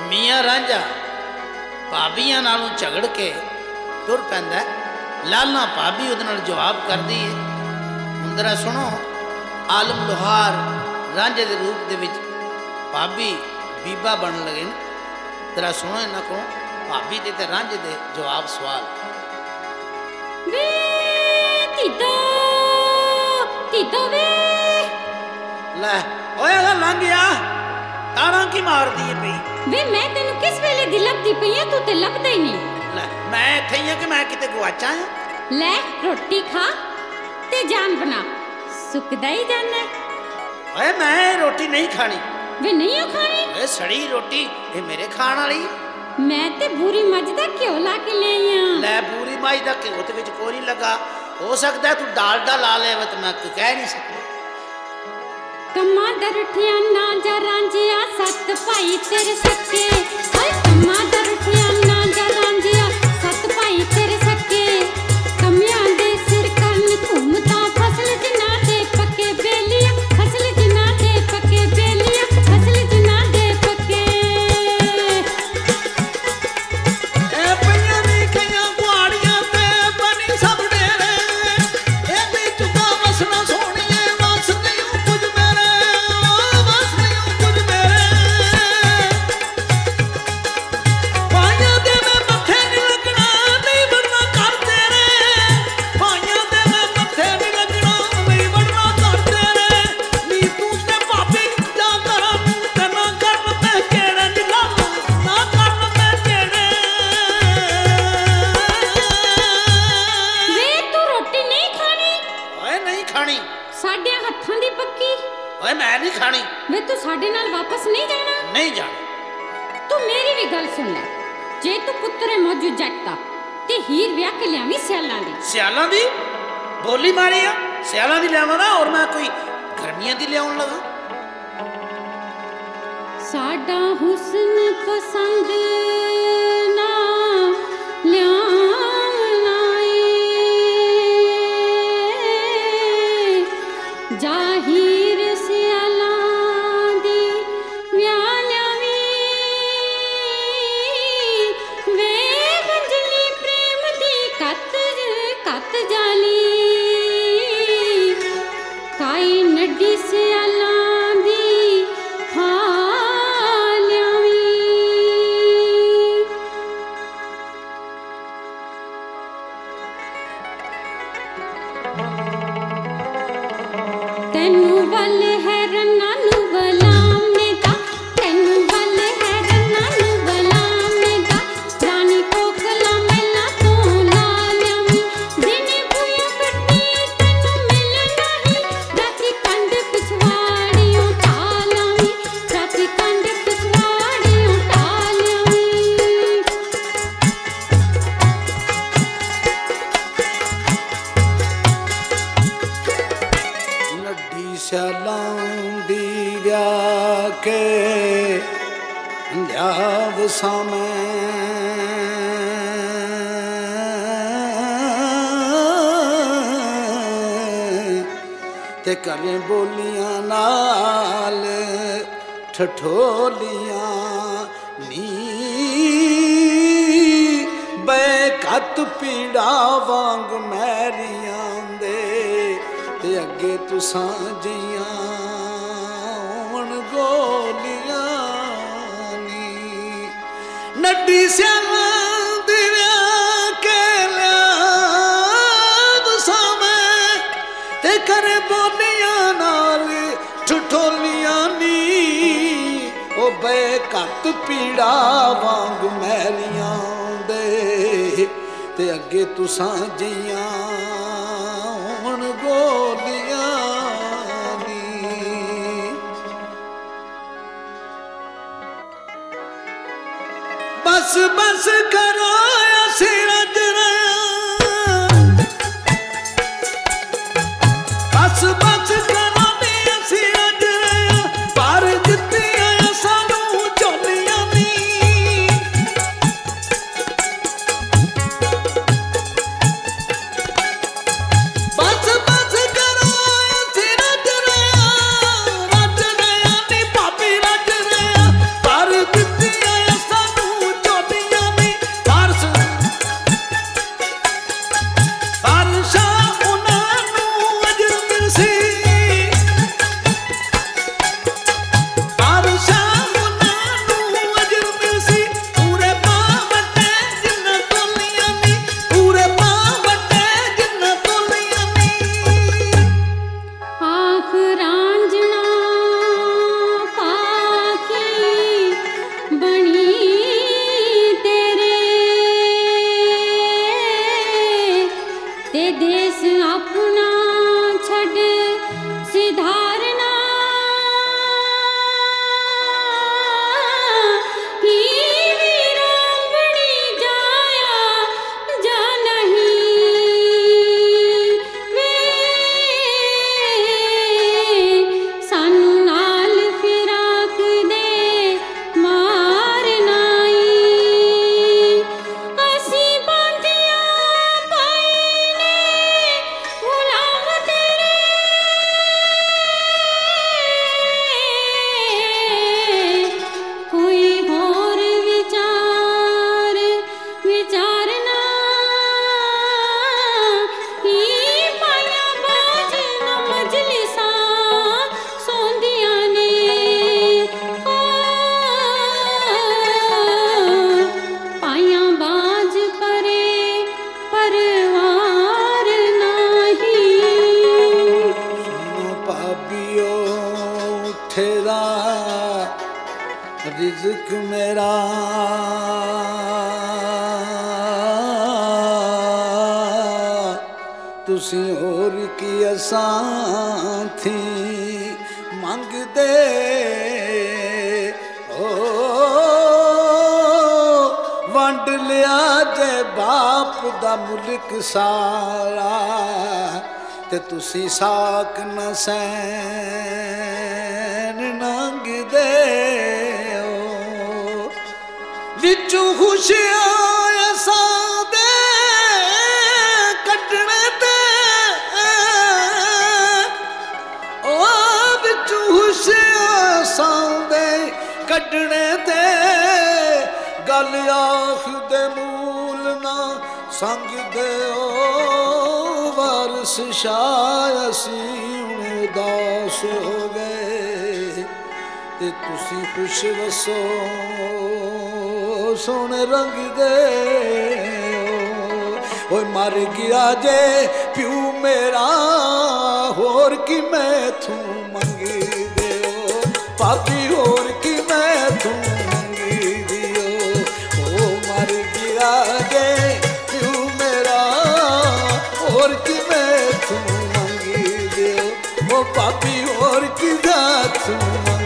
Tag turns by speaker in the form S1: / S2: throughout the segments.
S1: ਮੀਆਂ ਰਾਂਝਾ ਭਾਬੀਆਂ ਨਾਲੋਂ ਝਗੜ ਕੇ ਤੁਰ ਪੈਂਦਾ। ਲਾਲਾ ਭਾਬੀ ਉਹਦੇ ਨਾਲ ਜਵਾਬ ਕਰਦੀ ਹੈ। ਹੁਣ ਜ਼ਰਾ ਸੁਣੋ, ਆਲਮ ਲੋਹਾਰ ਰਾਂਝੇ ਦੇ ਰੂਪ ਦੇ ਵਿੱਚ ਭਾਬੀ ਬੀਬਾ ਬਣਨ ਲਗੇ ਨੇ। ਜ਼ਰਾ ਸੁਣੋ ਇਹਨਾਂ ਕੋਲ ਭਾਬੀ ਦੇ ਤੇ ਰਾਂਝੇ ਦੇ ਜਵਾਬ ਸਵਾਲ।
S2: ਵੇ ਤੀਤੋ ਤੀਤੋ ਵੇ
S1: ਲੈ ਓਏ ਅਗਾ ਲੰਘ ਗਿਆ, ਤਾਰਾਂ ਕੀ ਮਾਰਦੀ ਏ ਪਈ।
S2: ਵੇ ਮੈਂ ਤੈਨੂੰ ਕਿਸ ਵੇਲੇ ਦੀ ਲੱਭਦੀ ਪਈ ਆ, ਤੂੰ ਤੇ ਲੱਭਦਾ ਹੀ ਨਹੀਂ।
S1: ਲੈ ਮੈਂ ਇੱਥੇ ਹੀ ਆ ਕਿ ਮੈਂ ਕਿਤੇ ਗਵਾਚਾ ਆ।
S2: ਲੈ ਰੋਟੀ ਖਾ ਤੇ ਜਾਨ ਬਣਾ, ਸੁੱਕਦਾ ਹੀ ਜਾਣਾ।
S1: ਓਏ ਮੈਂ ਰੋਟੀ ਨਹੀਂ ਖਾਣੀ।
S2: ਵੇ ਨਹੀਂ ਉਹ ਖਾਣੀ?
S1: ਓਏ ਸੜੀ ਰੋਟੀ ਇਹ ਮੇਰੇ ਖਾਣ ਵਾਲੀ।
S2: ਮੈਂ ਤੇ ਬੂਰੀ ਮੱਝ ਦਾ ਘਿਓ ਲਾ ਕੇ ਲੈ ਆਈ ਆ।
S1: ਲੈ ਬੂਰੀ ਮੱਝ ਦਾ ਘਿਓ ਤੇ ਵਿੱਚ ਕੋਈ ਨਹੀਂ ਲੱਗਾ, ਹੋ ਸਕਦਾ ਤੂੰ ਡਾਲਡਾ ਲਾ ਲੈ ਤੇ ਮੈਂ ਕਹਿ ਨਹੀਂ ਸਕਦਾ।
S2: ਕੰਮਾਂ ਦਰਠਿਆ ਨਾ ਜਾ ਰਾਂਝਿਆ, ਸੱਤ ਭਾਈ ਤੇਰੇ ਸੱਕੇ। ਓਏ ਕੰਮਾਂ ਦਰਠਿਆ ਨਾ ਜਾ ਰਾਂਝਿਆ, ਸੱਤ ਭਾਈ ਤੇਰੇ ਸੱਕੇ। ਕਮਿਆਂ ਦੇ ਸਿਰ ਕਰਨ ਘੁੰਮਤਾ, ਫਸਲ ਜਿਨ੍ਹਾਂ ਦੇ ਪੱਕੇ ਬੇਲੀਆਂ, ਫਸਲ ਜਿਨ੍ਹਾਂ ਦੇ ਪੱਕੇ ਬੇਲੀਆਂ, ਫਸਲ ਜਿਨ੍ਹਾਂ ਦੇ ਪੱਕੇ।
S3: ਇਹ ਪਈਆਂ ਨੀ ਕਈਆਂ ਗੁਆੜੀਆਂ ਤੇ ਬਣੀ ਸਭ ਡੇਰੇ, ਇਹ ਵੀ ਚੁੱਕਾ ਵਸਣਾ ਸੋਹਣੀਏ, ਵਸ ਨਹੀਂ ਕੁਝ ਮੇਰੇ, ਵਸ ਨਹੀਂ ਕੁਝ ਮੇਰੇ। ਪਾਈਆਂ ਦੇ ਮੈਂ ਮੱਥੇ ਨੀ ਲੱਗਣਾ, ਨਹੀਂ ਵੜਨਾ ਕਰ ਤੇਰੇ, ਪਾਈਆਂ ਦੇ ਮੈਂ ਮੱਥੇ ਨੀ ਲੱਗਣਾ, ਨਹੀਂ ਵੜਨਾ ਕਰ ਤੇਰੇ। ਨੀ ਤੂੰ ਤੇ ਭਾਬੀ ਜਾ ਕਰਾਂ ਤੇ ਨਾ ਕਰਨ ਮੈਂ ਕਿਹੜੇ ਨੀ ਲਾਲਾ, ਨਾ ਕਰਨ ਮੈਂ ਕਿਹੜੇ।
S2: ਵੇ ਤੂੰ ਰੋਟੀ ਨਹੀਂ ਖਾਣੀ?
S1: ਓਏ ਨਹੀਂ ਖਾਣੀ।
S2: ਸਾਡਿਆਂ ਹੱਥਾਂ ਦੀ ਪੱਕੀ।
S1: ਓਏ ਮੈਂ ਨਹੀਂ ਖਾਣੀ।
S2: ਵੇ ਤੂੰ ਸਾਡੇ ਨਾਲ ਵਾਪਸ ਨਹੀਂ ਜਾਣਾ?
S1: ਨਹੀਂ ਜਾਣਾ।
S2: ਤੂੰ ਮੇਰੀ ਵੀ ਗੱਲ ਸੁਣ ਲੈ, ਜੇ ਤੂੰ ਪੁੱਤਰੇ ਮੌਜੂ ਜੱਟ ਦਾ ਤੇ ਹੀਰ ਵਿਆਹ ਕੇ ਲਿਆਵੀਂ ਸਿਆਲਾਂ ਦੀ।
S1: ਸਿਆਲਾਂ ਦੀ ਬੋਲੀ ਮਾਰੀ ਆ, ਸਿਆਲਾਂ ਦੀ ਲਿਆਵਾਂ ਨਾ, ਔਰ ਮੈਂ ਕੋਈ ਗਰਮੀਆਂ ਦੀ ਲਿਆਉਣ ਲੱਗਾ।
S2: ਸਾਡਾ ਹੁਸਨ ਪਸੰਦ ਨਾ ਲਿਆਵਣਾ ਏ, ਜਾਹੀਰ ਸਿਆਲਾਂ ਦੀ ਵਿਆਹ ਲਿਆਵੀਂ। ਵੇ ਵੰਜਲੀ ਪ੍ਰੇਮ ਦੀ ਕੱਤ ਜਾਲੀ, ਕਾਈ ਨੱਡੀ ਸਿਆਲਾਂ ਦੀ ਖਾ ਲਿਆਵੀਂ। ਤੈਨੂੰ ਵੱਲ ਹੈ ਰੰਨਾਂ ਨੂੰ ਵਲਾਮੇ ਦਾ, ਤੈਨੂੰ ਵੱਲ ਹੈ ਰੰਨਾਂ ਨੂੰ ਵਲਾਮੇ ਦਾ, ਰਾਣੀ ਕੋਕਲਾ ਮਹਿਲਾਂ ਤੋਂ ਲਾ ਲਿਆਵੀਂ। ਦਿਨੇ ਬੂਹਿਆਂ ਕੱਟੀ ਤੈਨੂੰ ਮਿਲਣਾ ਹੀ, ਰਾਤੀ ਕੰਧ ਪਿਛਵਾੜਿਓਂ ਢਾ ਲਿਆਵੀਂ, ਰਾਤੀ ਕੰਧ ਪਿਛਵਾੜਿਓਂ ਢਾ ਲਿਆਵੀਂ।
S3: ਨੱਡੀ ਸਿਆਲਾਂ ਦੀ ਵਿਆਹ ਕੇ ਲਿਆਵ ਸਾਵੇਂ, ਤੇ ਕਰੇ ਬੋਲੀਆਂ ਨਾਲ ਠਠੋਲੀਆਂ ਨੀ, ਬੇਕਤ ਪੀੜਾ ਵਾਂਗ ਮੈਰੀਆਂ ਦੇ, ਤੇ ਅੱਗੇ ਤੁਸਾਂ ਜੀਆਂ ਹੁਣ ਗੋਲੀਆਂ ਨੀ। ਨੱਡੀ ਸਿਆਲਾਂ ਦੀ ਵਿਆਹ ਕੇ ਲਿਆਵ ਸਾਵੇਂ, ਤੇ ਕਰੇ ਬੋਲੀਆਂ ਨਾਲ ਠਠੋਲੀਆਂ ਨੀ, ਉਹ ਬੇਕਤ ਪੀੜਾ ਵਾਂਗ ਮੈਰੀਆਂ ਦੇ, ਤੇ ਅੱਗੇ ਤੁਸਾਂ ਜੀਆਂ ਹੁਣ ਗੋਲੀਆਂ ਨੀ। ਬਸ ਬਸ ਕਰੋ ਅਸੀਂ ਰੱਜ ਰਹੇ, ਬਸ ਬਸ ਕਰੋ ਨੀ ਅਸੀਂ ਰੱਜ ਰਹੇ, ਪਰ ਦਿੱਤੀਆਂ ਸਾਨੂੰ ਝੋਲੀਆਂ ਨੀ। ਬਸ ਬਸ ਕਰੋ ਅਸੀਂ ਰੱਜ ਰਹੇ, ਨੀ ਭਾਬੀ ਰੱਜ ਰਹੇ, ਪਰ ਦਿੱਤੀਆਂ ਮਿੱਠੇ ਦਾ ਰਿਜ਼ਕ ਮੇਰਾ ਤੁਸੀਂ ਹੋਰ ਕੀ ਅਸਾਂ ਥੀ ਮੰਗਦੇ ਹੋ ਵੰਡ ਲਿਆ ਜੇ ਬਾਪ ਦਾ ਮੁਲਕ ਸਾਰਾ ਤੇ ਤੁਸੀਂ ਸਾਕ ਨਾ ਸੈਨ ਨੰਗਦੇ ਹੋ ਵਿੱਚੋਂ ਖੁਸ਼ੀਆਂ ਅਸਾਂ ਦੇ ਕੱਢਣੇ ਤੇ ਉਹ ਵਿੱਚੋਂ ਖੁਸ਼ੀਆਂ ਅਸਾਂ ਦੇ ਕੱਢਣੇ ਤੇ ਗੱਲ ਆਖਦੇ ਮੂਲ ਨਾ ਸੰਗਦੇ ਹੋ ਵਾਰਸ ਸ਼ਾਹ ਅਸੀਂ ਉਦਾਸ ਹੋ ਗਏ ਤੇ ਤੁਸੀਂ ਖੁਸ਼ ਵਸੋ ਸੋਹਣੇ ਰੰਗ ਦੇ ਓਏ ਮਰ ਗਿਆ ਜੇ ਪਿਓ ਮੇਰਾ ਹੋਰ ਕੀ ਮੈਥੋਂ ਮੰਗਦੇ ਹੋ ਭਾਬੀ ਹੋਰ ਕੀ ਮੈਥੋਂ ਮੰਗਦੀ ਹੋ ਓ ਮਰ ਗਿਆ ਜੇ ਪਿਓ ਮੇਰਾ ਹੋਰ ਕੀ ਮੈਥੋਂ ਮੰਗਦੇ ਹੋ ਓ ਭਾਬੀ ਹੋਰ ਕੀ ਮੈਥੋਂ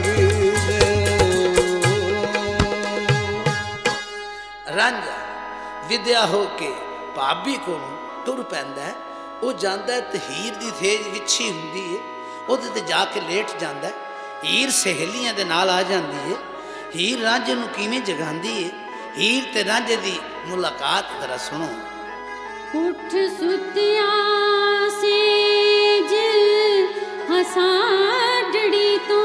S1: ਰਾਂਝਾ ਵਿਦਿਆ ਹੋ ਕੇ ਭਾਬੀ ਕੋਲੋਂ ਤੁਰ ਪੈਂਦਾ ਹੈ। ਉਹ ਜਾਂਦਾ ਹੈ ਤੇ ਹੀਰ ਦੀ ਥੇਜ ਵਿਛੀ ਹੁੰਦੀ ਹੈ, ਉਹਦੇ ਤੇ ਜਾ ਕੇ ਲੇਟ ਜਾਂਦਾ ਹੈ। ਹੀਰ ਸਹੇਲੀਆਂ ਦੇ ਨਾਲ ਆ ਜਾਂਦੀ ਹੈ। ਹੀਰ ਰਾਂਝੇ ਨੂੰ ਕਿਵੇਂ ਜਗਾਉਂਦੀ ਹੈ, ਹੀਰ ਤੇ ਰਾਂਝੇ ਦੀ ਮੁਲਾਕਾਤ ਜ਼ਰਾ ਸੁਣੋ।
S2: ਉੱਠ ਸੁੱਤਿਆ ਸੇਜ ਹਸਾੜੜੀ ਤੋਂ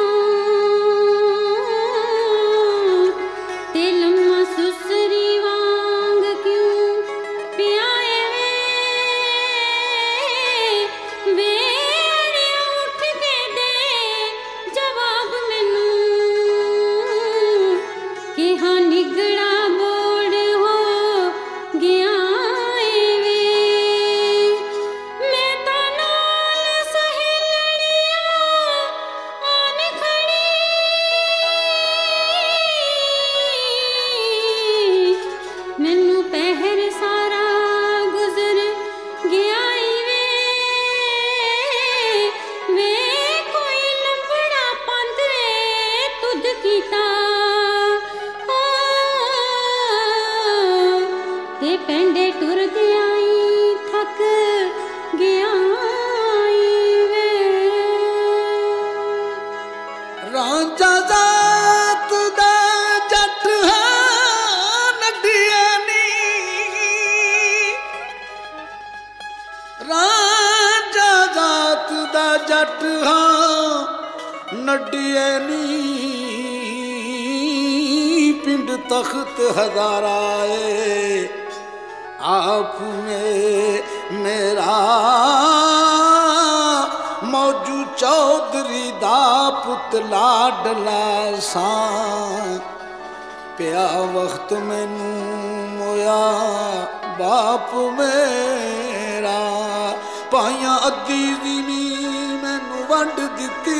S2: ਤੇ ਲੰਮਾ ਸੁਸਰੀ ਵਾਂਗ ਕਿਉਂ ਪਿਆਏ ਵੇ ਉੱਠ ਕੇ ਦੇ ਜਵਾਬ ਮੈਨੂੰ ਕਿਹਾ ਨਿਗੜਾ ਬੋੜ ਹੋ ਗਿਆ ਪੈਂਡੇ ਟੁਰਦੇ ਆਈ ਥੱਕ ਗਿਆ ਵੇ
S3: ਰਾਂਝਾ ਜ਼ਾਤ ਦਾ ਜੱਟ ਹੈ ਨੱਡੀਏ ਨੀ ਰਾਂਝਾ ਜ਼ਾਤ ਦਾ ਜੱਟ ਹਾਂ ਨੱਡੀਏ ਨੀ ਪਿੰਡ ਤਖਤ ਹਜ਼ਾਰਾ ਏ आप में मेरा मौजू चौधरी दा पुतला डला सा पिया वक्त मैनू मोया बाप मेरा पाइया अद्धी दी मैनू वंड दिती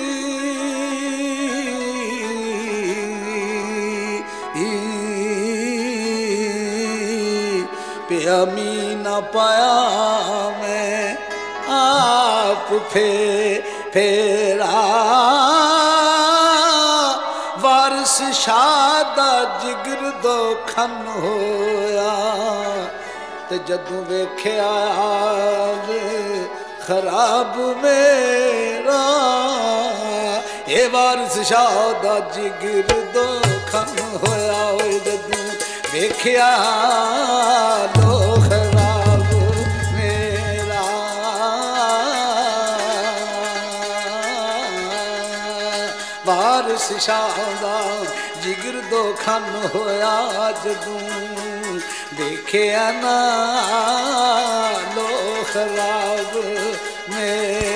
S3: अमी न पाया मैं आप फेरा वारिस शादा जिगर दो खन होया ते जदों वेख्या खराब मेरा ये वारिस शादा जिगर दो खन होया जदों वेख्या लो खराब मेरा वारिस शाह दा जिगर दो खन होया जदों देखिया ना लो खराब मेरा